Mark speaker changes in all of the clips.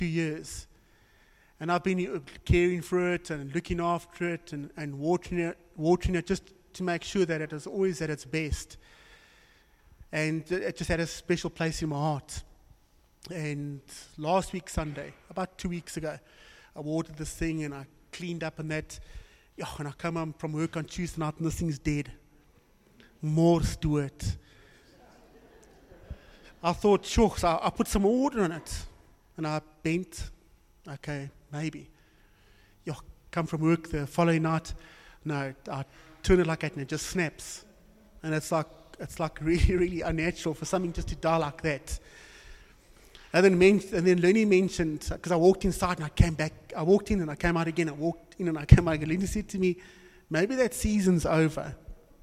Speaker 1: 2 years. And I've been caring for it and looking after it and watering it just to make sure that it is always at its best. And it just had a special place in my heart. And last week, Sunday, about 2 weeks ago, I watered this thing and I cleaned up and that. Yeah, and I come home from work on Tuesday night and this thing's dead. More to it. I thought, sure, so I put some water in it. And I bent, okay, maybe. Yeah, come from work the following night. No, I turn it like that and it just snaps. And it's like really, really unnatural for something just to die like that. And then Lenny mentioned, because I walked inside and I came back. I walked in and I came out again. I walked in and I came out again. Lenny said to me, maybe that season's over.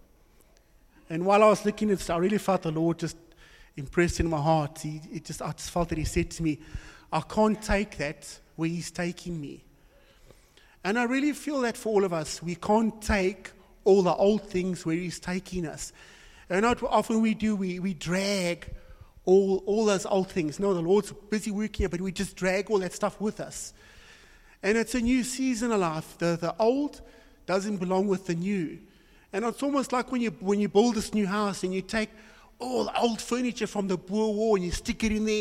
Speaker 1: And while I was looking at it, I really felt the Lord just impressed in my heart. I just felt that He said to me, I can't take that where He's taking me. And I really feel that for all of us, we can't take all the old things where He's taking us. And what often we do, we drag all those old things. No, the Lord's busy working here, but we just drag all that stuff with us. And it's a new season of life. The old doesn't belong with the new. And it's almost like when you build this new house and you take all the old furniture from the Boer War and you stick it in there.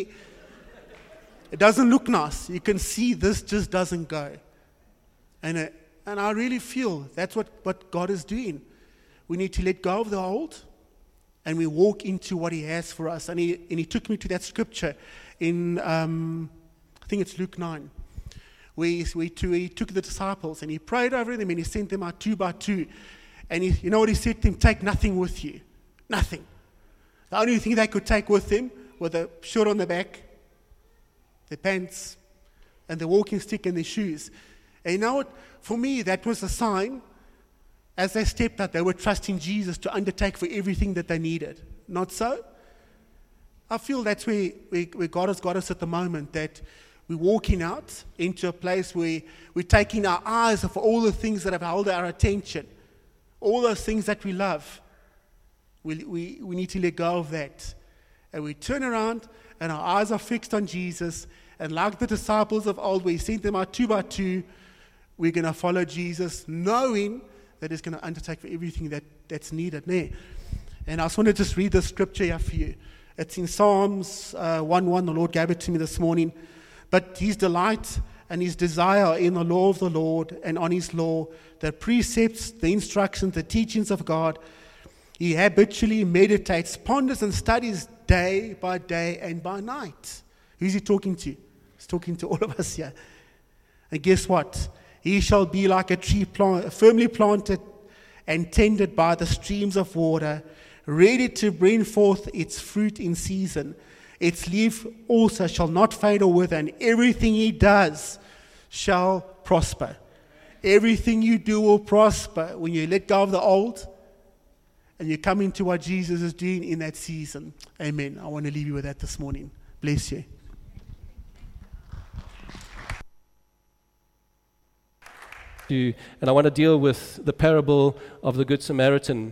Speaker 1: It doesn't look nice. You can see this just doesn't go. And I really feel that's what God is doing. We need to let go of the old and we walk into what He has for us. And he took me to that scripture in, I think it's Luke 9, where he took the disciples and He prayed over them and He sent them out 2 by 2. And you know what He said to them? Take nothing with you. Nothing. The only thing they could take with them was a shirt on the back, their pants, and their walking stick and their shoes. And you know what? For me, that was a sign. As they stepped out, they were trusting Jesus to undertake for everything that they needed. Not so? I feel that's where God has got us at the moment, that we're walking out into a place where we're taking our eyes off all the things that have held our attention, all those things that we love. We need to let go of that. And we turn around and our eyes are fixed on Jesus. And like the disciples of old, we sent them out 2 by 2, we're going to follow Jesus, knowing that He's going to undertake for everything that's needed. And I just want to just read the scripture here for you. It's in Psalms 1:1. The Lord gave it to me this morning. But His delight and His desire are in the law of the Lord, and on His law, the precepts, the instructions, the teachings of God. He habitually meditates, ponders, and studies day by day and by night. Who's He talking to? He's talking to all of us here. And guess what? He shall be like a tree firmly planted and tended by the streams of water, ready to bring forth its fruit in season. Its leaf also shall not fade or wither, and everything he does shall prosper. Everything you do will prosper when you let go of the old and you come into what Jesus is doing in that season. Amen. I want to leave you with that this morning. Bless you.
Speaker 2: And I want to deal with the parable of the Good Samaritan.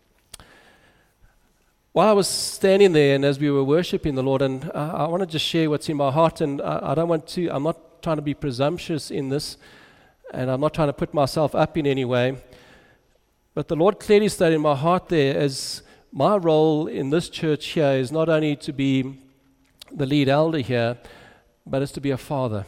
Speaker 2: While I was standing there and as we were worshiping the Lord, and I want to just share what's in my heart, and I'm not trying to be presumptuous in this, and I'm not trying to put myself up in any way, but the Lord clearly stated in my heart there, as my role in this church here is not only to be the lead elder here, but it's to be a father.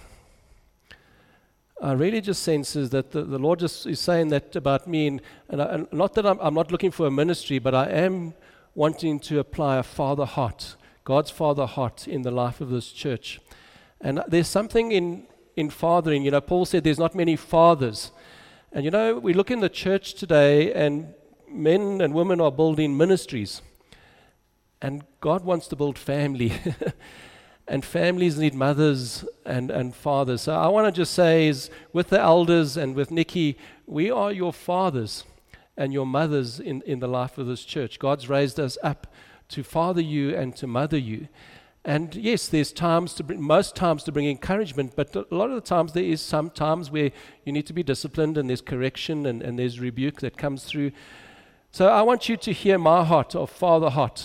Speaker 2: I really just senses that the Lord just is saying that about me, and not that I'm not looking for a ministry, but I am wanting to apply a father heart, God's father heart in the life of this church. And there's something in fathering. Paul said there's not many fathers. And we look in the church today, and men and women are building ministries. And God wants to build family. And families need mothers and fathers. So I want to just say is, with the elders and with Nikki, we are your fathers and your mothers in the life of this church. God's raised us up to father you and to mother you. And yes, there's most times to bring encouragement, but a lot of the times there is some times where you need to be disciplined, and there's correction and there's rebuke that comes through. So I want you to hear my heart of father heart.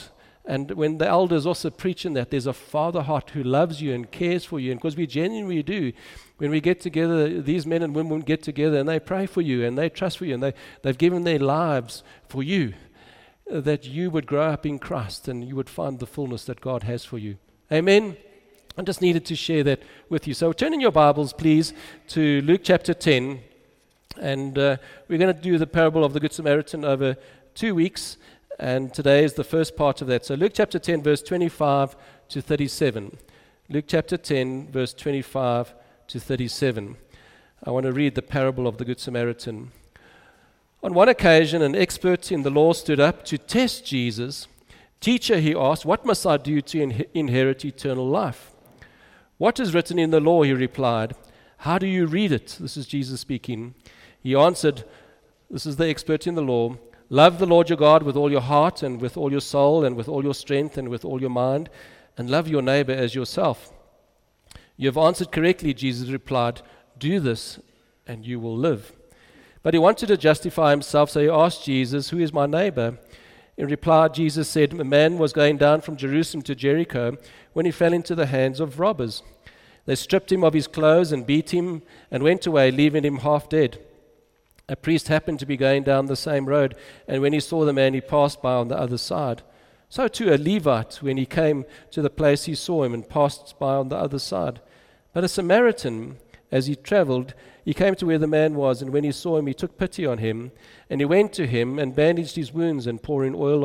Speaker 2: And when the elders also preach in that, there's a Father heart who loves you and cares for you. And because we genuinely do, when we get together, these men and women get together and they pray for you and they trust for you and they've given their lives for you, that you would grow up in Christ and you would find the fullness that God has for you. Amen? I just needed to share that with you. So turn in your Bibles, please, to Luke chapter 10. And we're going to do the parable of the Good Samaritan over 2 weeks. And today is the first part of that. So Luke chapter 10, verse 25 to 37. Luke chapter 10, verse 25 to 37. I want to read the parable of the Good Samaritan. On one occasion, an expert in the law stood up to test Jesus. "Teacher," he asked, "what must I do to inherit eternal life?" "What is written in the law?" he replied. "How do you read it?" This is Jesus speaking. He answered, this is the expert in the law, "Love the Lord your God with all your heart and with all your soul and with all your strength and with all your mind, and love your neighbor as yourself." "You have answered correctly," Jesus replied. "Do this and you will live." But he wanted to justify himself, so he asked Jesus, "Who is my neighbor?" In reply, Jesus said, "A man was going down from Jerusalem to Jericho when he fell into the hands of robbers. They stripped him of his clothes and beat him and went away, leaving him half dead. A priest happened to be going down the same road, and when he saw the man, he passed by on the other side. So too a Levite, when he came to the place, he saw him and passed by on the other side. But a Samaritan, as he traveled, he came to where the man was, and when he saw him, he took pity on him, and he went to him and bandaged his wounds and poured in oil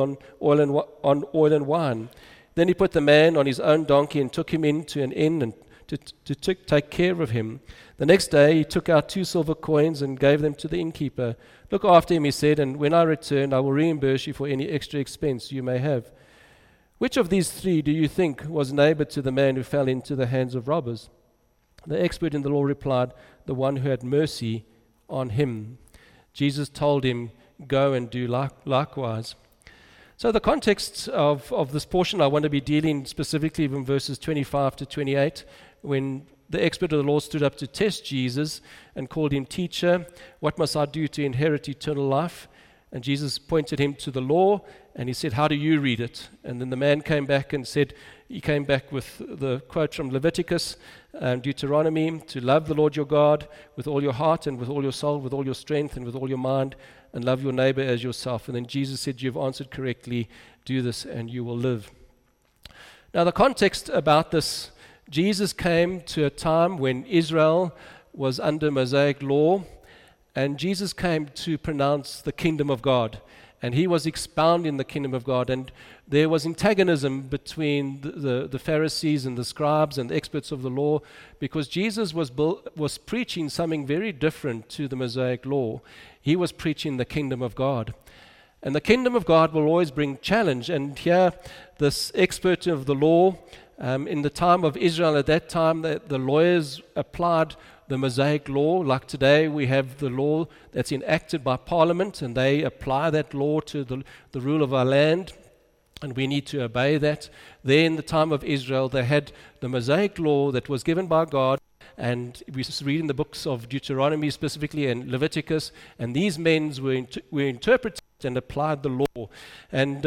Speaker 2: and wine. Then he put the man on his own donkey and took him into an inn and to take care of him. The next day he took out 2 silver coins and gave them to the innkeeper. 'Look after him,' he said, 'and when I return, I will reimburse you for any extra expense you may have.' Which of these 3 do you think was neighbor to the man who fell into the hands of robbers?" The expert in the law replied, "The one who had mercy on him." Jesus told him, "Go and do likewise." So the context of this portion, I want to be dealing specifically from verses 25 to 28, when the expert of the law stood up to test Jesus and called him, "Teacher, what must I do to inherit eternal life?" And Jesus pointed him to the law, and he said, "How do you read it?" And then the man came back and said, he came back with the quote from Leviticus, Deuteronomy, "To love the Lord your God with all your heart and with all your soul, with all your strength and with all your mind, and love your neighbor as yourself." And then Jesus said, "You've answered correctly. Do this and you will live." Now the context about this, Jesus came to a time when Israel was under Mosaic law, and Jesus came to pronounce the kingdom of God. And he was expounding the kingdom of God. And there was antagonism between the Pharisees and the scribes and the experts of the law, because Jesus was preaching something very different to the Mosaic law. He was preaching the kingdom of God. And the kingdom of God will always bring challenge. And here, this expert of the law, in the time of Israel at that time, the lawyers applied the Mosaic law. Like today, we have the law that's enacted by Parliament, and they apply that law to the rule of our land, and we need to obey that. There in the time of Israel, they had the Mosaic law that was given by God, and we read in the books of Deuteronomy specifically and Leviticus, and these men were interpreted and applied the law. And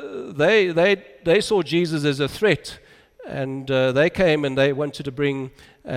Speaker 2: they saw Jesus as a threat, and they came and they wanted to bring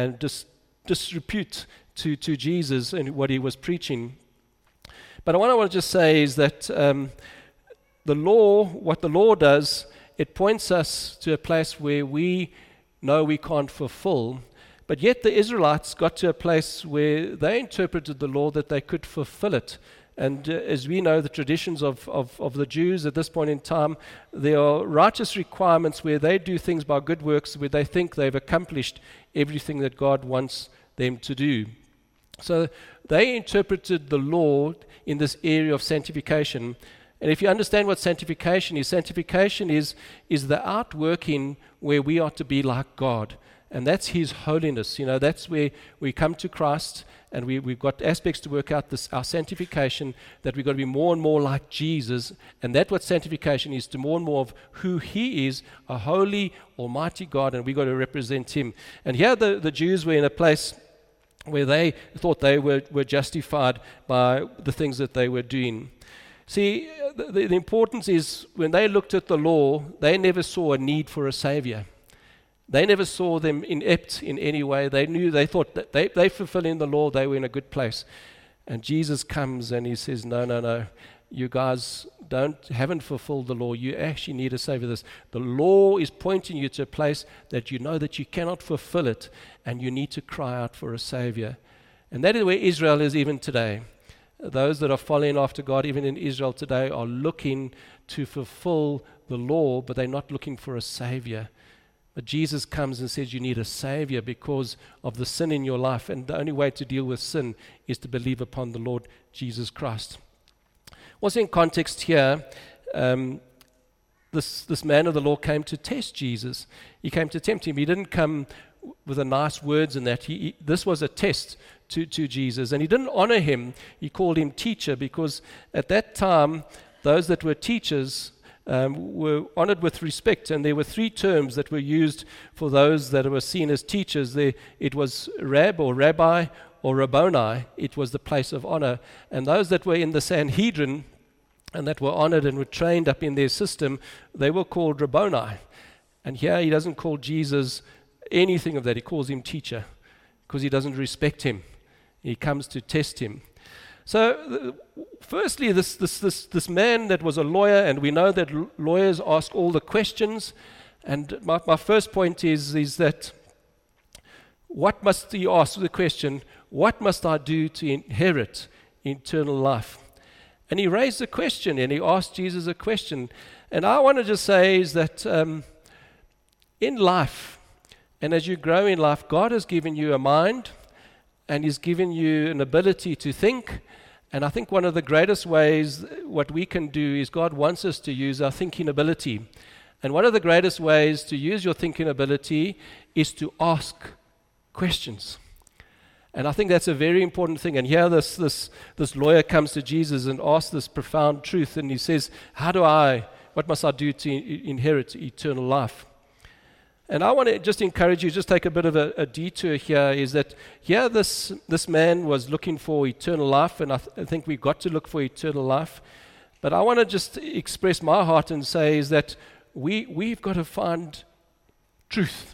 Speaker 2: disrepute to Jesus and what he was preaching. But what I want to just say is that the law, what the law does, it points us to a place where we know we can't fulfill. But yet the Israelites got to a place where they interpreted the law that they could fulfill it. And as we know, the traditions of the Jews at this point in time, there are righteous requirements where they do things by good works, where they think they've accomplished everything that God wants them to do. So they interpreted the law in this area of sanctification. And if you understand what sanctification is the outworking where we are to be like God. And that's His holiness. You know, that's where we come to Christ, and we've got aspects to work out our sanctification, that we've got to be more and more like Jesus. And that's what sanctification is, to more and more of who He is, a holy, almighty God, and we've got to represent Him. And here the Jews were in a place where they thought they were justified by the things that they were doing. See, the importance is when they looked at the law, they never saw a need for a savior. They never saw them inept in any way. They thought that they fulfilling the law, they were in a good place. And Jesus comes and he says, no. You guys haven't fulfilled the law. You actually need a savior. The law is pointing you to a place that you know that you cannot fulfill it, and you need to cry out for a savior. And that is where Israel is even today. Those that are following after God, even in Israel today, are looking to fulfill the law, but they're not looking for a savior. But Jesus comes and says you need a savior because of the sin in your life, and the only way to deal with sin is to believe upon the Lord Jesus Christ. Also in context here, this man of the law came to test Jesus. He came to tempt him. He didn't come with the nice words and that. This was a test to Jesus. And he didn't honor him. He called him teacher because at that time, those that were teachers were honored with respect. And there were 3 terms that were used for those that were seen as teachers. It was Rab or Rabbi or Rabboni. It was the place of honor. And those that were in the Sanhedrin and that were honored and were trained up in their system, they were called Rabboni. And here he doesn't call Jesus anything of that. He calls him teacher because he doesn't respect him. He comes to test him. So firstly, this man that was a lawyer, and we know that lawyers ask all the questions. And my first point is that what must he ask the question, what must I do to inherit eternal life? And he raised a question, and he asked Jesus a question. And I want to just say is that in life, and as you grow in life, God has given you a mind, and He's given you an ability to think. And I think one of the greatest ways what we can do is God wants us to use our thinking ability. And one of the greatest ways to use your thinking ability is to ask questions. And I think that's a very important thing. And here this lawyer comes to Jesus and asks this profound truth. And he says, what must I do to inherit eternal life? And I want to just encourage you, just take a bit of a detour here, is that here this man was looking for eternal life, and I think we've got to look for eternal life. But I want to just express my heart and say is that we've got to find truth.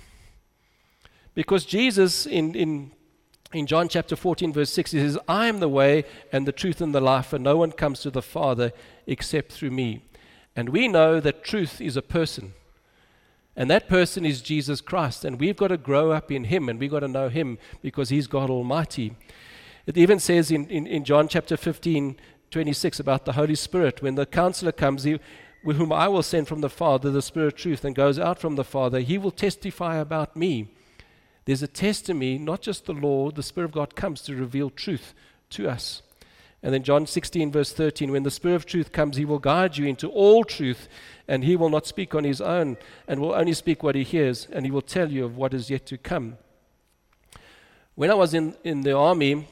Speaker 2: Because Jesus in John chapter 14 verse 6, he says, I am the way and the truth and the life, and no one comes to the Father except through me. And we know that truth is a person. And that person is Jesus Christ. And we've got to grow up in Him, and we've got to know Him because He's God Almighty. It even says in John chapter 15:26 about the Holy Spirit, when the Counselor comes, whom I will send from the Father, the Spirit of truth, and goes out from the Father, He will testify about me. There's a testimony, not just the law. The Spirit of God comes to reveal truth to us. And then John 16 verse 13, when the Spirit of truth comes, He will guide you into all truth, and He will not speak on His own, and will only speak what He hears, and He will tell you of what is yet to come. When I was in the army,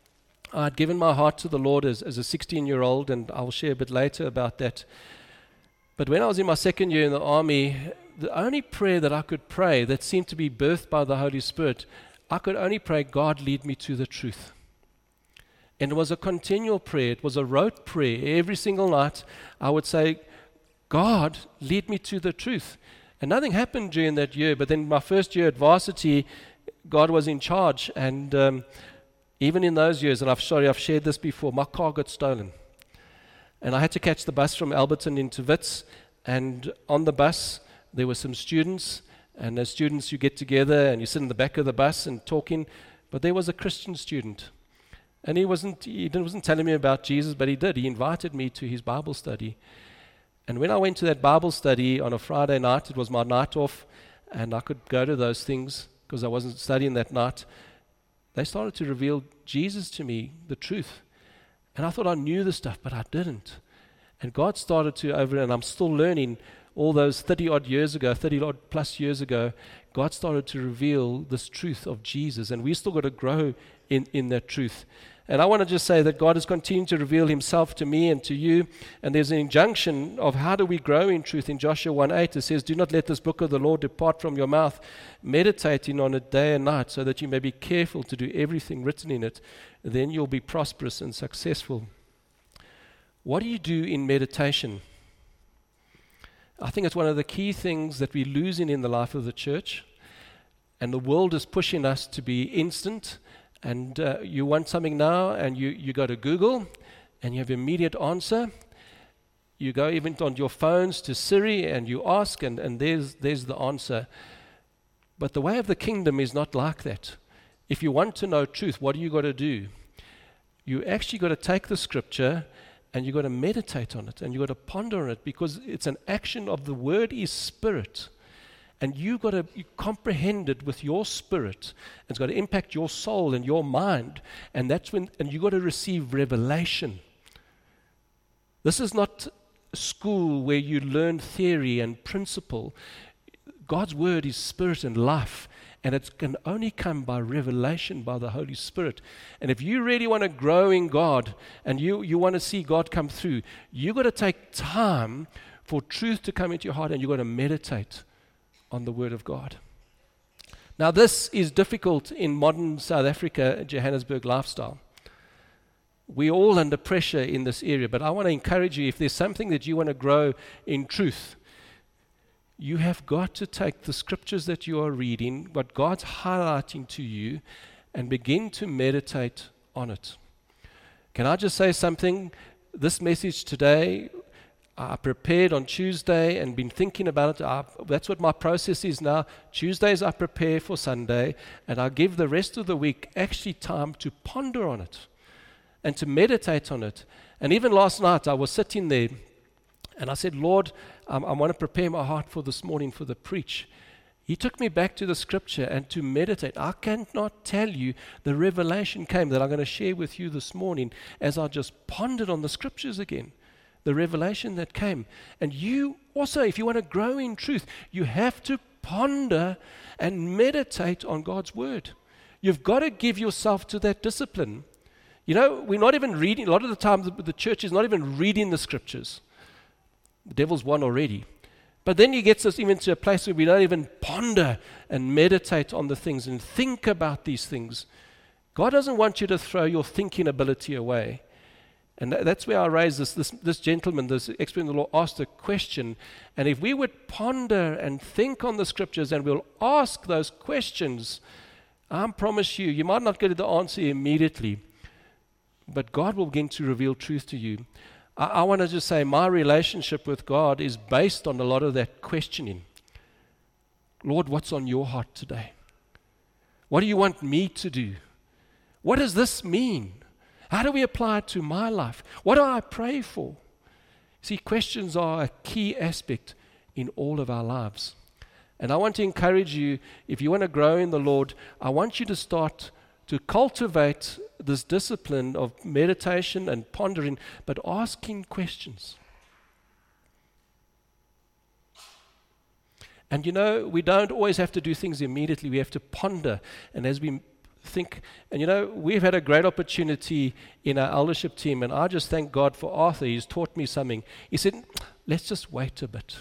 Speaker 2: I had given my heart to the Lord as a 16-year-old, and I'll share a bit later about that. But when I was in my second year in the army, the only prayer that I could pray that seemed to be birthed by the Holy Spirit, I could only pray, God, lead me to the truth. And it was a continual prayer. It was a rote prayer. Every single night I would say, God, lead me to the truth. And nothing happened during that year. But then my first year at varsity, God was in charge. And even in those years, and I've shared this before, my car got stolen. And I had to catch the bus from Alberton into Wits. And on the bus, there were some students. And as students, you get together and you sit in the back of the bus and talking. But there was a Christian student. And he wasn't telling me about Jesus, but he did. He invited me to his Bible study. And when I went to that Bible study on a Friday night, it was my night off, and I could go to those things because I wasn't studying that night. They started to reveal Jesus to me, the truth. And I thought I knew the stuff, but I didn't. And God started to and I'm still learning all those 30-odd plus years ago, God started to reveal this truth of Jesus, and we still got to grow in that truth. And I want to just say that God has continued to reveal Himself to me and to you, and there's an injunction of how do we grow in truth. In Joshua 1:8 it says, do not let this book of the law depart from your mouth, meditating on it day and night, so that you may be careful to do everything written in it. Then you'll be prosperous and successful. What do you do in meditation? I think it's one of the key things that we're losing in the life of the church. And the world is pushing us to be instant. And you want something now, and you go to Google, and you have immediate answer. You go even on your phones to Siri, and you ask, and there's the answer. But the way of the kingdom is not like that. If you want to know truth, what do you got to do? You actually got to take the scripture, and you got to meditate on it, and you got to ponder on it, because it's an action of the word is spirit. And you've got to comprehend it with your spirit. It's got to impact your soul and your mind. And that's when, and you've got to receive revelation. This is not school where you learn theory and principle. God's word is spirit and life. And it can only come by revelation by the Holy Spirit. And if you really want to grow in God and you want to see God come through, you've got to take time for truth to come into your heart, and you've got to meditate on the Word of God. Now, this is difficult in modern South Africa, Johannesburg lifestyle. We're all under pressure in this area, but I want to encourage you, if there's something that you want to grow in truth, you have got to take the scriptures that you are reading, what God's highlighting to you, and begin to meditate on it. Can I just say something? This message today, I prepared on Tuesday and been thinking about it. That's what my process is now. Tuesdays I prepare for Sunday, and I give the rest of the week actually time to ponder on it and to meditate on it. And even last night I was sitting there and I said, Lord, I want to prepare my heart for this morning for the preach. He took me back to the scripture and to meditate. I cannot tell you the revelation came that I'm going to share with you this morning as I just pondered on the scriptures again. The revelation that came. And you also, if you want to grow in truth, you have to ponder and meditate on God's word. You've got to give yourself to that discipline. You know, we're not even reading, a lot of the time the church is not even reading the scriptures. The devil's won already. But then he gets us even to a place where we don't even ponder and meditate on the things and think about these things. God doesn't want you to throw your thinking ability away. And that's where I raised this gentleman, this expert in the law, asked a question. And if we would ponder and think on the scriptures and we'll ask those questions, I promise you, you might not get the answer immediately, but God will begin to reveal truth to you. I want to just say my relationship with God is based on a lot of that questioning. Lord, what's on your heart today? What do you want me to do? What does this mean? How do we apply it to my life? What do I pray for? See, questions are a key aspect in all of our lives. And I want to encourage you, if you want to grow in the Lord, I want you to start to cultivate this discipline of meditation and pondering, but asking questions. And you know, we don't always have to do things immediately. We have to ponder. And as we think, and you know, we've had a great opportunity in our eldership team, and I just thank God for Arthur. He's taught me something. He said, let's just wait a bit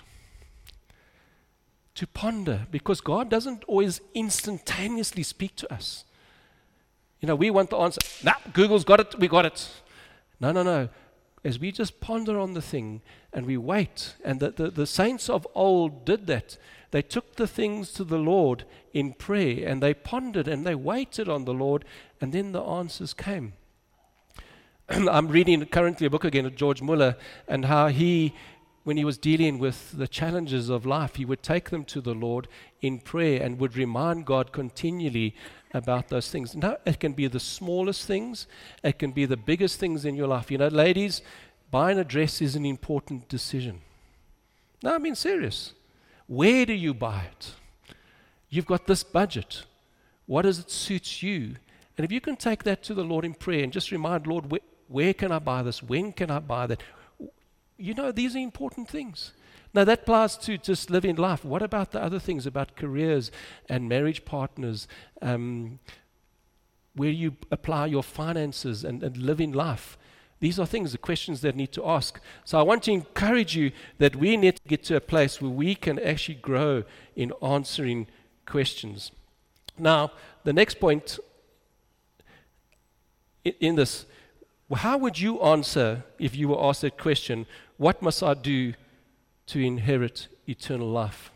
Speaker 2: to ponder, because God doesn't always instantaneously speak to us. You know, we want the answer. Nah, Google's got it, we got it. No. As we just ponder on the thing and we wait, and the saints of old did that. They took the things to the Lord in prayer, and they pondered and they waited on the Lord, and then the answers came. I'm reading currently a book again of George Muller, and how he, when he was dealing with the challenges of life, he would take them to the Lord in prayer and would remind God continually about those things. Now, it can be the smallest things, it can be the biggest things in your life. You know, ladies, buying a dress is an important decision. No, I'm being serious. Where do you buy it? You've got this budget. What does it suit you? And if you can take that to the Lord in prayer and just remind, Lord, where can I buy this? When can I buy that? You know, these are important things. Now, that applies to just living life. What about the other things about careers and marriage partners, where you apply your finances and live in life? These are things, the questions that need to ask. So I want to encourage you that we need to get to a place where we can actually grow in answering questions. Now, the next point in this, Well, how would you answer if you were asked that question? What must I do to inherit eternal life?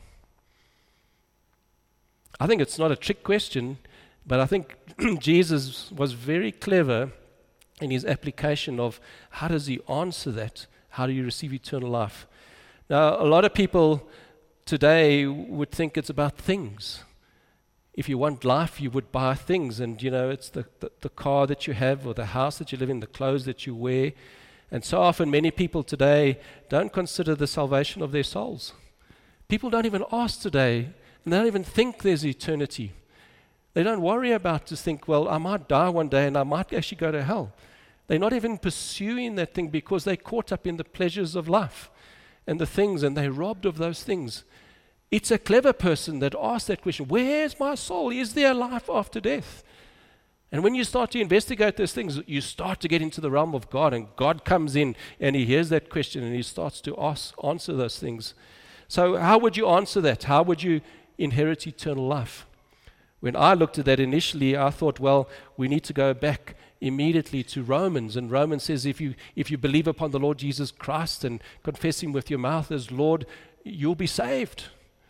Speaker 2: I think it's not a trick question, but I think Jesus was very clever in his application of how does he answer that? How do you receive eternal life? Now, a lot of people today would think it's about things. If you want life, you would buy things, and it's the car that you have, or the house that you live in, the clothes that you wear. And so often many people today don't consider the salvation of their souls. People don't even ask today, and they don't even think there's eternity. They don't worry about to think, well, I might die one day and I might actually go to hell. They're not even pursuing that thing because they're caught up in the pleasures of life and the things, and they're robbed of those things. It's a clever person that asks that question, where's my soul? Is there life after death? And when you start to investigate those things, you start to get into the realm of God, and God comes in and he hears that question and he starts to answer those things. So how would you answer that? How would you inherit eternal life? When I looked at that initially, I thought, well, we need to go back immediately to Romans. And Romans says if you believe upon the Lord Jesus Christ and confess him with your mouth as Lord, you'll be saved.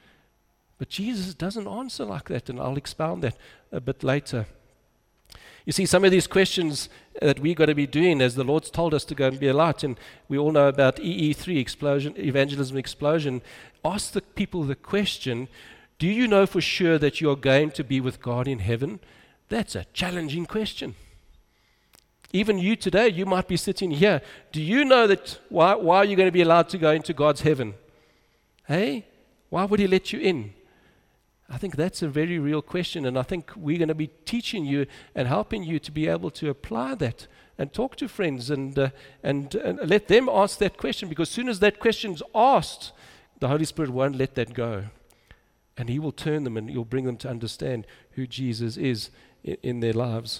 Speaker 2: But Jesus doesn't answer like that, and I'll expound that a bit later. You see, some of these questions that we've got to be doing, as the Lord's told us to go and be a light, and we all know about EE3, explosion, evangelism explosion. Ask the people the question, do you know for sure that you are going to be with God in heaven? That's a challenging question. Even you today, you might be sitting here. Do you know that why are you going to be allowed to go into God's heaven? Hey, why would he let you in? I think that's a very real question, and I think we're going to be teaching you and helping you to be able to apply that and talk to friends and let them ask that question, because as soon as that question's asked, the Holy Spirit won't let that go. And he will turn them and he'll bring them to understand who Jesus is in their lives.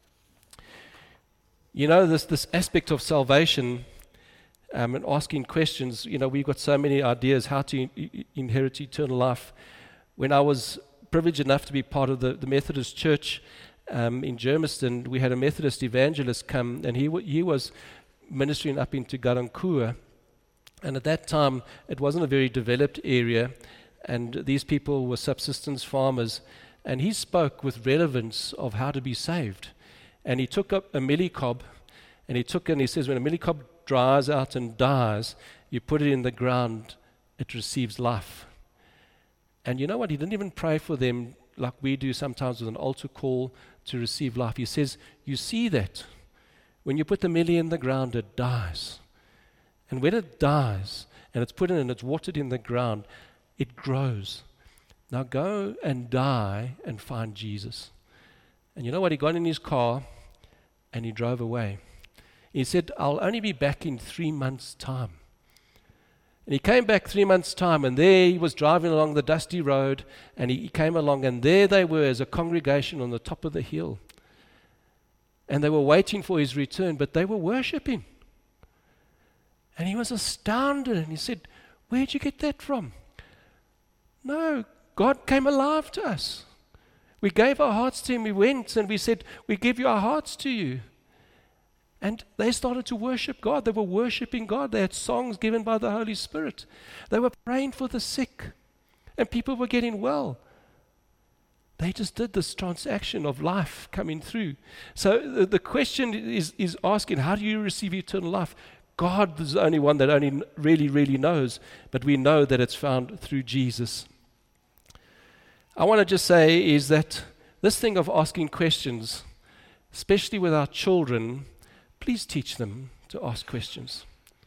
Speaker 2: This aspect of salvation and asking questions, we've got so many ideas how to inherit eternal life. When I was privileged enough to be part of the Methodist Church in Germiston, we had a Methodist evangelist come, and he was ministering up into Garankuwa. And at that time, it wasn't a very developed area, and these people were subsistence farmers. And he spoke with relevance of how to be saved. And he took up a mealie cob, and he says, when a mealie cob dries out and dies, you put it in the ground, it receives life. And you know what? He didn't even pray for them like we do sometimes with an altar call to receive life. He says, you see that when you put the mealie in the ground, it dies. And when it dies, and it's put in and it's watered in the ground, it grows. Now go and die and find Jesus. And you know what? He got in his car and he drove away. He said, I'll only be back in 3 months' time. And he came back 3 months' time, and there he was driving along the dusty road, and he came along, and there they were as a congregation on the top of the hill. And they were waiting for his return, but they were worshiping. And he was astounded, and he said, where'd you get that from? No, God came alive to us. We gave our hearts to him. We went and we said, we give our hearts to you. And they started to worship God. They were worshiping God. They had songs given by the Holy Spirit. They were praying for the sick, and people were getting well. They just did this transaction of life coming through. So the question is asking, how do you receive eternal life? God is the only one that only really, really knows, but we know that it's found through Jesus. I want to just say is that this thing of asking questions, especially with our children, please teach them to ask questions.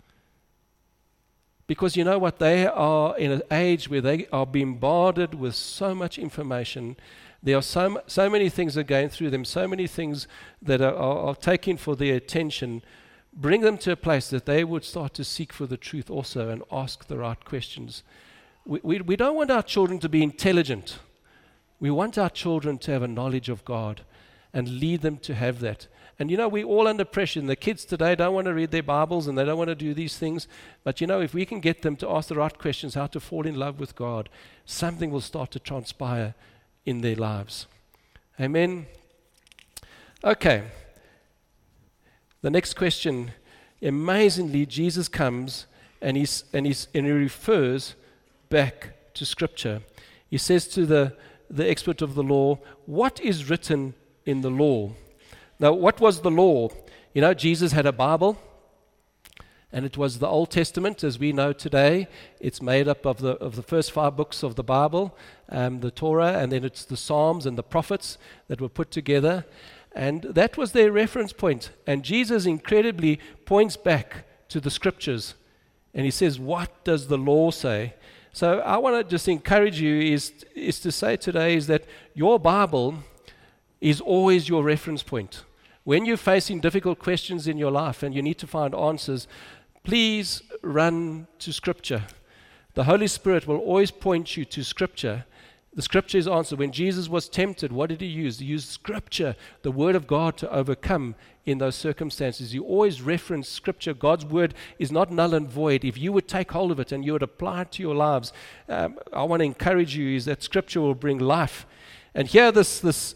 Speaker 2: Because you know what? They are in an age where they are bombarded with so much information. There are so many things that are going through them, so many things that are taking for their attention. Bring them to a place that they would start to seek for the truth also and ask the right questions. We don't want our children to be intelligent. We want our children to have a knowledge of God and lead them to have that. And we're all under pressure. And the kids today don't want to read their Bibles and they don't want to do these things. But if we can get them to ask the right questions, how to fall in love with God, something will start to transpire in their lives. Amen. Okay. The next question, amazingly, Jesus comes and he refers back to Scripture. He says to the expert of the law, what is written in the law? Now, what was the law? You know, Jesus had a Bible, and it was the Old Testament as we know today. It's made up of the first 5 books of the Bible, the Torah, and then it's the Psalms and the prophets that were put together. And that was their reference point. And Jesus incredibly points back to the Scriptures. And he says, what does the law say? So I want to just encourage you is to say today is that your Bible is always your reference point. When you're facing difficult questions in your life and you need to find answers, please run to Scripture. The Holy Spirit will always point you to Scripture. The Scripture is answer. When Jesus was tempted, what did he use? He used Scripture, the Word of God, to overcome in those circumstances. You always reference Scripture. God's Word is not null and void. If you would take hold of it and you would apply it to your lives, I want to encourage you is that Scripture will bring life. And here this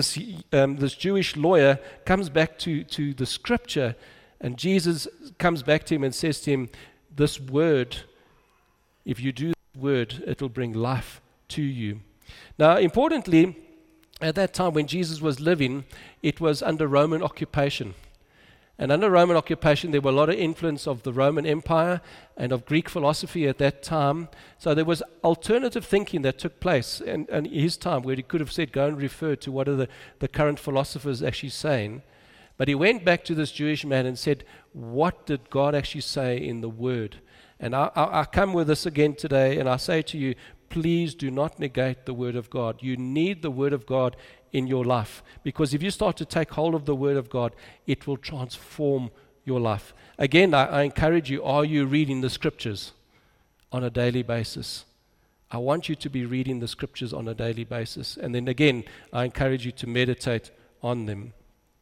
Speaker 2: Jewish lawyer comes back to the Scripture, and Jesus comes back to him and says to him, this word, if you do the word, it will bring life to you. Now, importantly, at that time when Jesus was living, it was under Roman occupation. And under Roman occupation, there were a lot of influence of the Roman Empire and of Greek philosophy at that time. So there was alternative thinking that took place in his time, where he could have said, go and refer to what are the current philosophers actually saying. But he went back to this Jewish man and said, what did God actually say in the Word? And I come with this again today, and I say to you, please do not negate the Word of God. You need the Word of God in your life, because if you start to take hold of the Word of God, it will transform your life. Again, I encourage you, are you reading the Scriptures on a daily basis? I want you to be reading the Scriptures on a daily basis. And then again, I encourage you to meditate on them.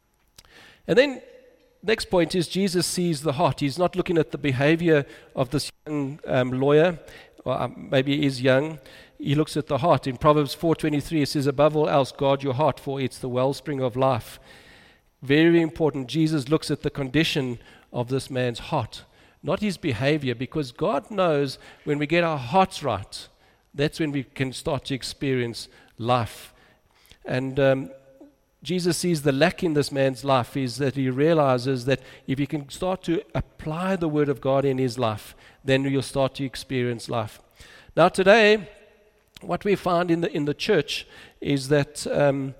Speaker 2: And then next point is Jesus sees the heart. He's not looking at the behavior of this young lawyer, or maybe he is young. He looks at the heart. In Proverbs 4:23, it says, above all else, guard your heart, for it's the wellspring of life. Very important. Jesus looks at the condition of this man's heart, not his behavior, because God knows when we get our hearts right, that's when we can start to experience life. And Jesus sees the lack in this man's life is that he realizes that if he can start to apply the Word of God in his life, then you'll start to experience life. Now today, what we find in the church is that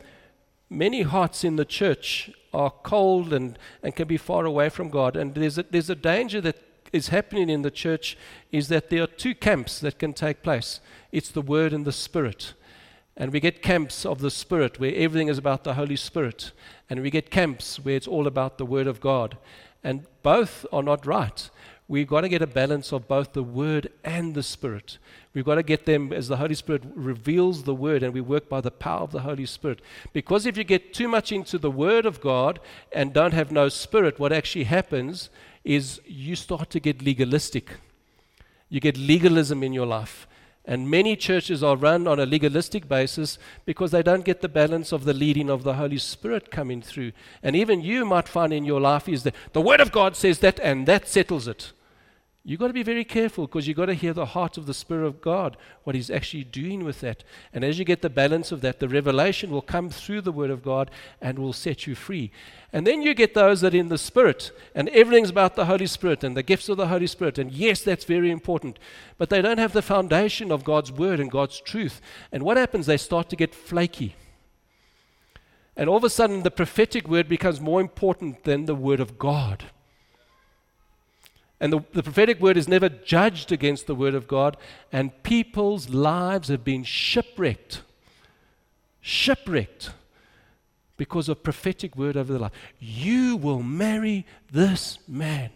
Speaker 2: many hearts in the church are cold and can be far away from God. And there's a danger that is happening in the church is that there are 2 camps that can take place. It's the Word and the Spirit. And we get camps of the Spirit where everything is about the Holy Spirit. And we get camps where it's all about the Word of God. And both are not right. We've got to get a balance of both the Word and the Spirit. We've got to get them as the Holy Spirit reveals the Word, and we work by the power of the Holy Spirit. Because if you get too much into the Word of God and don't have no Spirit, what actually happens is you start to get legalistic. You get legalism in your life. And many churches are run on a legalistic basis because they don't get the balance of the leading of the Holy Spirit coming through. And even you might find in your life is that the Word of God says that and that settles it. You've got to be very careful because you've got to hear the heart of the Spirit of God, what He's actually doing with that. And as you get the balance of that, the revelation will come through the Word of God and will set you free. And then you get those that are in the Spirit, and everything's about the Holy Spirit and the gifts of the Holy Spirit. And yes, that's very important. But they don't have the foundation of God's Word and God's truth. And what happens? They start to get flaky. And all of a sudden, the prophetic word becomes more important than the Word of God. And the prophetic word is never judged against the Word of God, and people's lives have been shipwrecked because of prophetic word over their life. You will marry this man.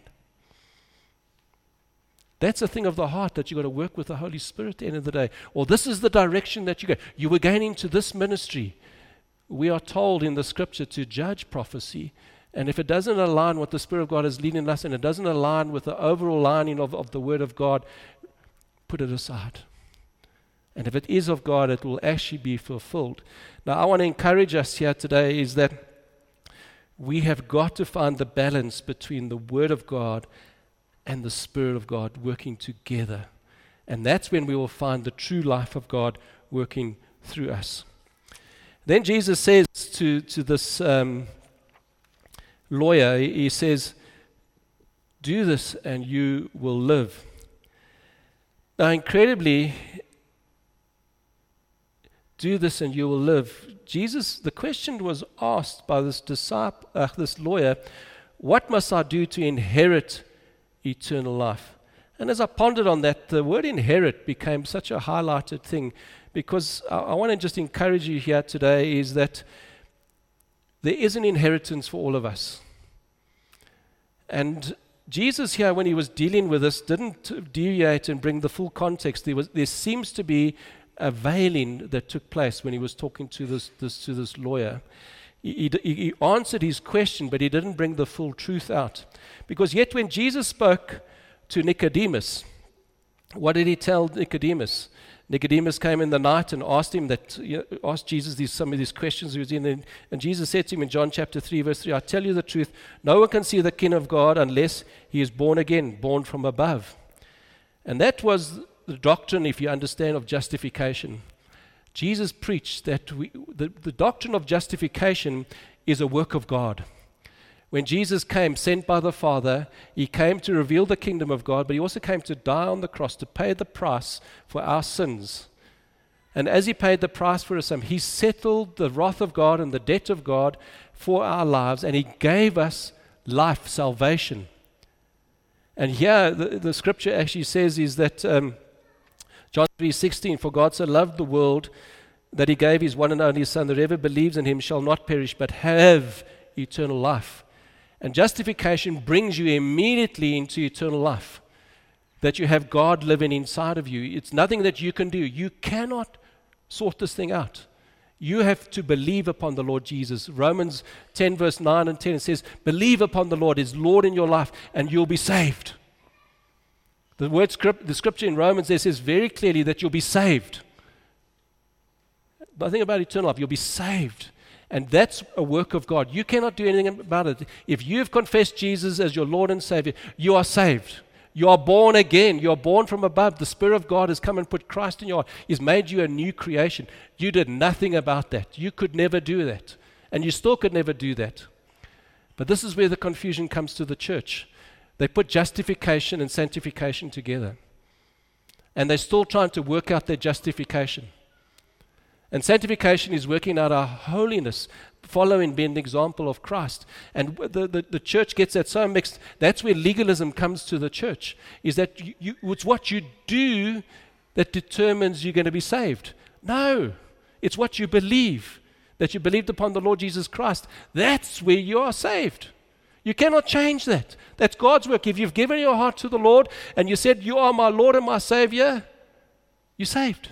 Speaker 2: That's a thing of the heart that you've got to work with the Holy Spirit at the end of the day. Or this is the direction that you go. You were going into this ministry. We are told in the Scripture to judge prophecy. And if it doesn't align with the Spirit of God is leading us, and it doesn't align with the overall lining of the Word of God, put it aside. And if it is of God, it will actually be fulfilled. Now, I want to encourage us here today is that we have got to find the balance between the Word of God and the Spirit of God working together. And that's when we will find the true life of God working through us. Then Jesus says to this lawyer, he says, do this and you will live. Now, incredibly, do this and you will live. Jesus, the question was asked by this this lawyer, what must I do to inherit eternal life? And as I pondered on that, the word inherit became such a highlighted thing, because I want to just encourage you here today is that there is an inheritance for all of us. And Jesus here, when he was dealing with this, didn't deviate and bring the full context. There seems to be a veiling that took place when he was talking to this lawyer. He answered his question, but he didn't bring the full truth out. Because yet when Jesus spoke to Nicodemus, what did he tell Nicodemus? Nicodemus came in the night and asked him asked Jesus some of these questions he was in, and Jesus said to him in John chapter 3, verse 3, I tell you the truth, no one can see the kingdom of God unless he is born again, born from above. And that was the doctrine, if you understand, of justification. Jesus preached that the doctrine of justification is a work of God. When Jesus came, sent by the Father, he came to reveal the kingdom of God, but he also came to die on the cross to pay the price for our sins. And as he paid the price for us, he settled the wrath of God and the debt of God for our lives, and he gave us life, salvation. And here the scripture actually says is that John 3:16, for God so loved the world that he gave his one and only Son, that whoever believes in him shall not perish but have eternal life. And justification brings you immediately into eternal life, that you have God living inside of you. It's nothing that you can do. You cannot sort this thing out. You have to believe upon the Lord Jesus. Romans 10 verse 9 and 10 says, believe upon the Lord as Lord in your life and you'll be saved. The scripture in Romans there says very clearly that you'll be saved. Nothing about eternal life. You'll be saved. And that's a work of God. You cannot do anything about it. If you've confessed Jesus as your Lord and Savior, you are saved. You are born again. You are born from above. The Spirit of God has come and put Christ in your heart. He's made you a new creation. You did nothing about that. You could never do that. And you still could never do that. But this is where the confusion comes to the church. They put justification and sanctification together. And they're still trying to work out their justification. And sanctification is working out our holiness, following, being the example of Christ. And the church gets that so mixed. That's where legalism comes to the church, is that it's what you do that determines you're going to be saved. No, it's what you believe, that you believed upon the Lord Jesus Christ. That's where you are saved. You cannot change that. That's God's work. If you've given your heart to the Lord and you said, you are my Lord and my Savior, you're saved.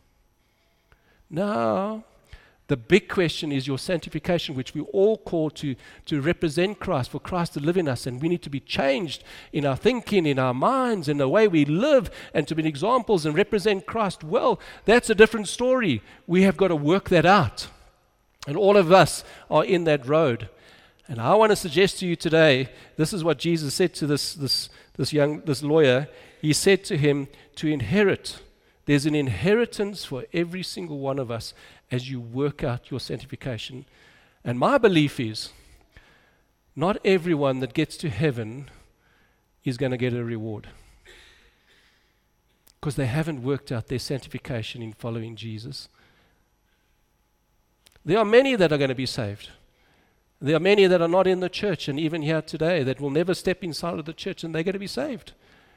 Speaker 2: Now, the big question is your sanctification, which we all call to represent Christ, for Christ to live in us. And we need to be changed in our thinking, in our minds, in the way we live, and to be examples and represent Christ. Well, that's a different story. We have got to work that out. And all of us are in that road. And I want to suggest to you today, this is what Jesus said to this lawyer. He said to him, to inherit. There's an inheritance for every single one of us as you work out your sanctification. And my belief is, not everyone that gets to heaven is going to get a reward, because they haven't worked out their sanctification in following Jesus. There are many that are going to be saved. There are many that are not in the church, and even here today, that will never step inside of the church, and they're going to be saved.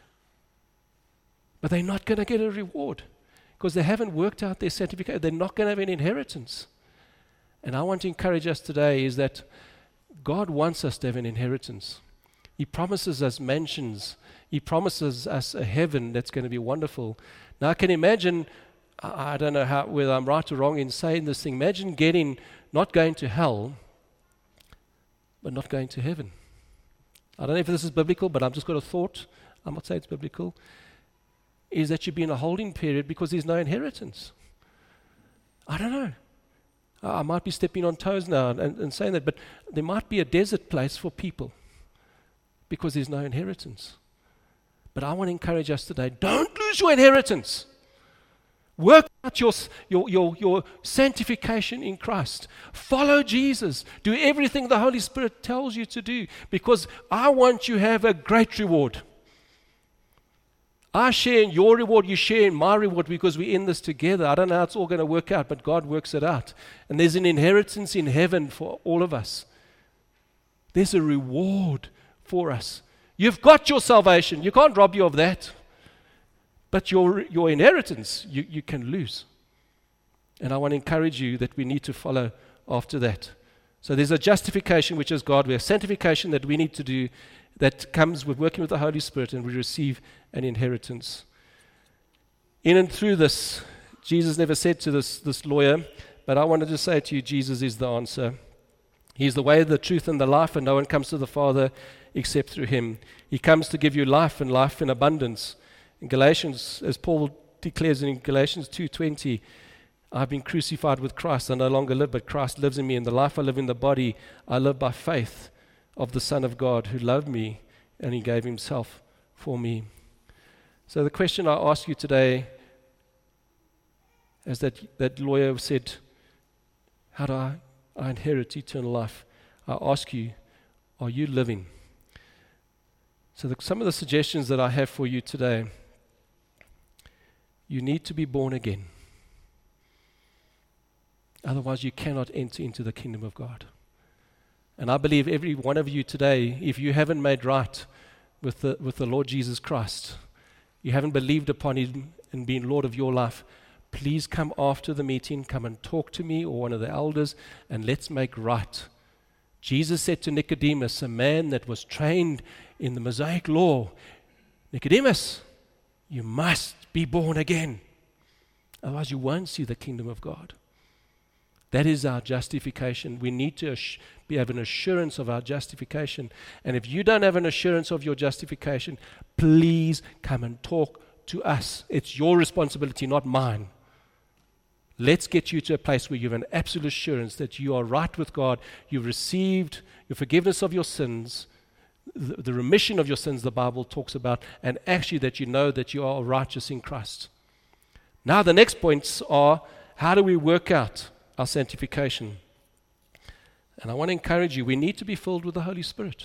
Speaker 2: But they're not going to get a reward because they haven't worked out their sanctification. They're not going to have an inheritance. And I want to encourage us today is that God wants us to have an inheritance. He promises us mansions. He promises us a heaven that's going to be wonderful. Now I can imagine, I don't know whether I'm right or wrong in saying this thing, imagine not going to hell, but not going to heaven. I don't know if this is biblical, but I've just got a thought. I'm not saying it's biblical. Is that you'd be in a holding period because there's no inheritance. I don't know. I might be stepping on toes now and saying that, but there might be a desert place for people because there's no inheritance. But I want to encourage us today, don't lose your inheritance. Work out your sanctification in Christ. Follow Jesus. Do everything the Holy Spirit tells you to do, because I want you to have a great reward. I share in your reward, you share in my reward, because we're in this together. I don't know how it's all going to work out, but God works it out. And there's an inheritance in heaven for all of us. There's a reward for us. You've got your salvation. You can't rob you of that. But your inheritance, you can lose. And I want to encourage you that we need to follow after that. So there's a justification, which is God. We have sanctification that we need to do, that comes with working with the Holy Spirit, and we receive an inheritance. In and through this, Jesus never said to this lawyer, but I wanted to say to you, Jesus is the answer. He's the way, the truth, and the life, and no one comes to the Father except through him. He comes to give you life, and life in abundance. In Galatians, as Paul declares in Galatians 2:20, I've been crucified with Christ. I no longer live, but Christ lives in me. And the life I live in the body, I live by faith of the Son of God, who loved me, and he gave himself for me. So the question I ask you today, as that lawyer said, how do I inherit eternal life? I ask you, are you living? So some of the suggestions that I have for you today: you need to be born again. Otherwise, you cannot enter into the kingdom of God. And I believe every one of you today, if you haven't made right with the Lord Jesus Christ, you haven't believed upon him and been Lord of your life, please come after the meeting, come and talk to me or one of the elders, and let's make right. Jesus said to Nicodemus, a man that was trained in the Mosaic law, Nicodemus, you must be born again. Otherwise you won't see the kingdom of God. That is our justification. We need to have an assurance of our justification. And if you don't have an assurance of your justification, please come and talk to us. It's your responsibility, not mine. Let's get you to a place where you have an absolute assurance that you are right with God. You've received your forgiveness of your sins, the remission of your sins the Bible talks about, and actually that you know that you are righteous in Christ. Now the next points are, how do we work out our sanctification? And I want to encourage you, we need to be filled with the Holy Spirit.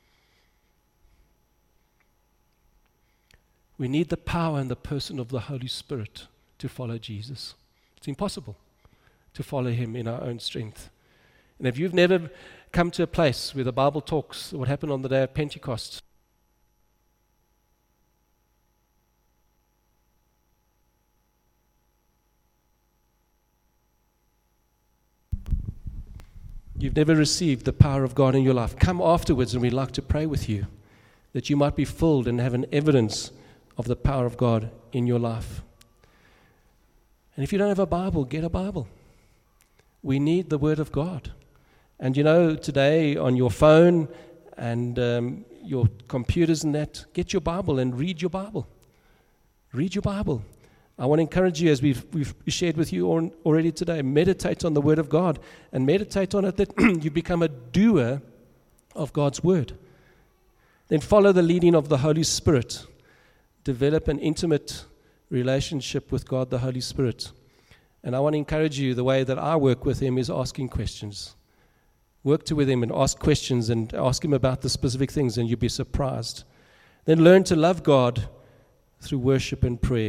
Speaker 2: We need the power and the person of the Holy Spirit to follow Jesus. It's impossible to follow him in our own strength. And if you've never come to a place where the Bible talks what happened on the day of Pentecost, you've never received the power of God in your life, come afterwards and we'd like to pray with you that you might be filled and have an evidence of the power of God in your life. And if you don't have a Bible, get a Bible. We need the Word of God. And today on your phone and your computers and that, get your Bible and read your Bible. Read your Bible. I want to encourage you, as we've shared with you already today, meditate on the Word of God and meditate on it that you become a doer of God's Word. Then follow the leading of the Holy Spirit. Develop an intimate relationship with God, the Holy Spirit. And I want to encourage you, the way that I work with him is asking questions. Work with him and ask questions and ask him about the specific things, and you'll be surprised. Then learn to love God through worship and prayer.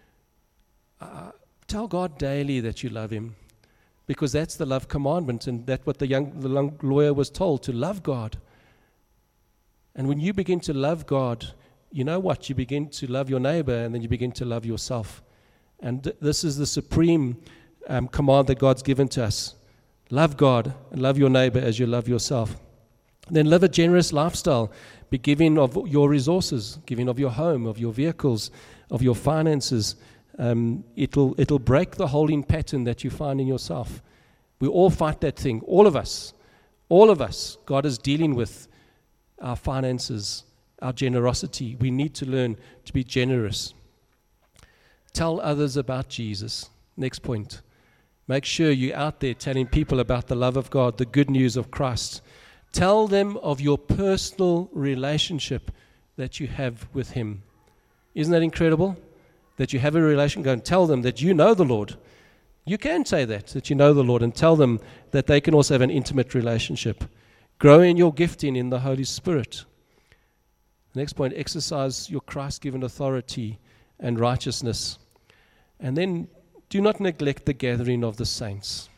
Speaker 2: Tell God daily that you love him, because that's the love commandment, and that's what the young lawyer was told, to love God. And when you begin to love God, you know what? You begin to love your neighbor, and then you begin to love yourself. And this is the supreme command that God's given to us. Love God and love your neighbor as you love yourself. Then live a generous lifestyle. Be giving of your resources, giving of your home, of your vehicles, of your finances. It'll break the holding pattern that you find in yourself. We all fight that thing. All of us. God is dealing with our finances, our generosity. We need to learn to be generous. Tell others about Jesus. Next point. Make sure you're out there telling people about the love of God, the good news of Christ. Tell them of your personal relationship that you have with Him. Isn't that incredible? That you have a relation. Go and tell them that you know the Lord. You can say that you know the Lord, and tell them that they can also have an intimate relationship. Grow in your gifting in the Holy Spirit. The next point, exercise your Christ-given authority and righteousness. And then do not neglect the gathering of the saints.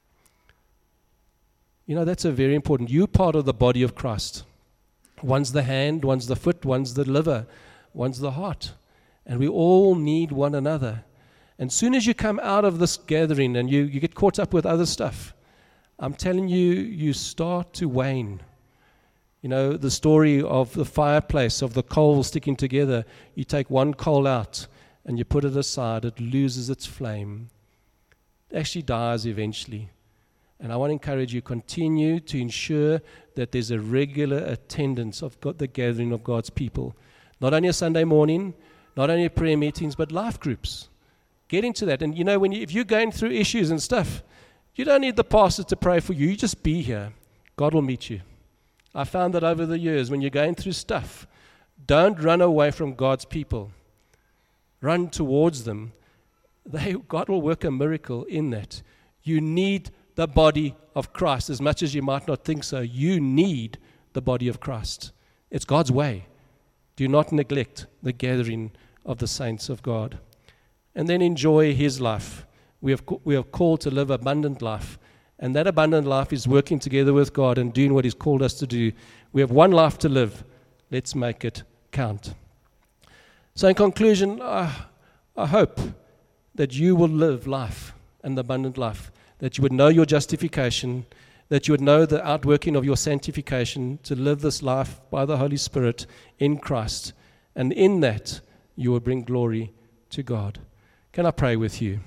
Speaker 2: That's a very important. You're part of the body of Christ. One's the hand, one's the foot, one's the liver, one's the heart. And we all need one another. And soon as you come out of this gathering and you get caught up with other stuff, I'm telling you, you start to wane. The story of the fireplace, of the coals sticking together. You take one coal out and you put it aside, it loses its flame. It actually dies eventually. And I want to encourage you, continue to ensure that there's a regular attendance of the gathering of God's people. Not only a Sunday morning, not only prayer meetings, but life groups. Get into that. And if you're going through issues and stuff, you don't need the pastor to pray for you. You just be here. God will meet you. I found that over the years, when you're going through stuff, don't run away from God's people. Run towards them. God will work a miracle in that. You need the body of Christ. As much as you might not think so, you need the body of Christ. It's God's way. Do not neglect the gathering of the saints of God. And then enjoy His life. We are called to live abundant life. And that abundant life is working together with God and doing what He's called us to do. We have one life to live. Let's make it count. So in conclusion, I hope that you will live life, an abundant life, that you would know your justification, that you would know the outworking of your sanctification, to live this life by the Holy Spirit in Christ. And in that, you will bring glory to God. Can I pray with you?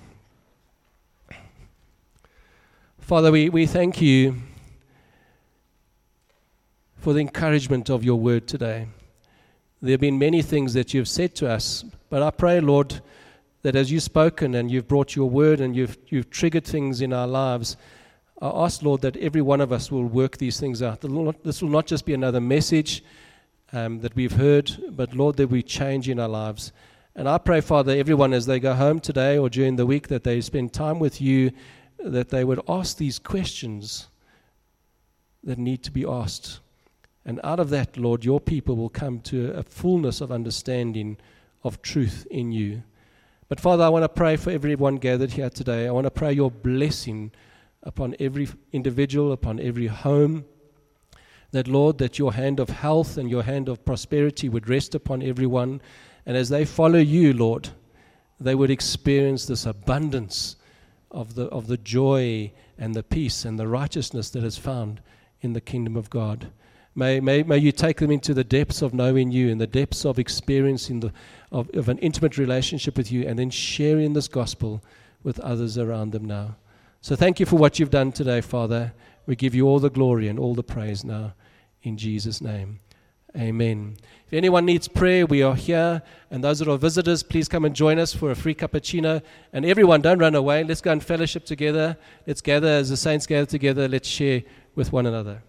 Speaker 2: Father, we thank you for the encouragement of your word today. There have been many things that you've said to us, but I pray, Lord, that as you've spoken and you've brought your word and you've triggered things in our lives, I ask, Lord, that every one of us will work these things out. This will not just be another message that we've heard, but, Lord, that we change in our lives. And I pray, Father, everyone as they go home today or during the week, that they spend time with you, that they would ask these questions that need to be asked. And out of that, Lord, your people will come to a fullness of understanding of truth in you. But Father, I want to pray for everyone gathered here today. I want to pray your blessing upon every individual, upon every home. That, Lord, that your hand of health and your hand of prosperity would rest upon everyone. And as they follow you, Lord, they would experience this abundance of the joy and the peace and the righteousness that is found in the kingdom of God. May you take them into the depths of knowing you, in the depths of experiencing of an intimate relationship with you, and then sharing this gospel with others around them now. So thank you for what you've done today, Father. We give you all the glory and all the praise now in Jesus' name. Amen. If anyone needs prayer, we are here. And those that are visitors, please come and join us for a free cappuccino. And everyone, don't run away. Let's go and fellowship together. Let's gather as the saints gather together. Let's share with one another.